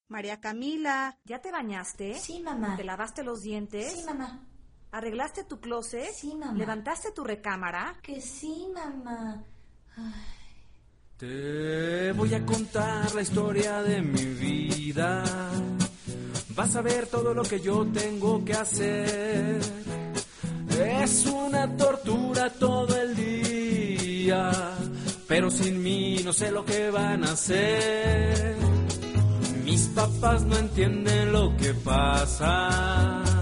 María Camila. ¿Ya te bañaste? Sí, mamá. ¿Te lavaste los dientes? Sí, mamá. ¿Arreglaste tu closet? Sí, mamá. ¿Levantaste tu recámara? Que sí, mamá. Ay. Te voy a contar la historia de mi vida. Vas a ver todo lo que yo tengo que hacer. Es una tortura todo el día, pero sin mí no sé lo que van a hacer. Mis papás no entienden lo que pasa.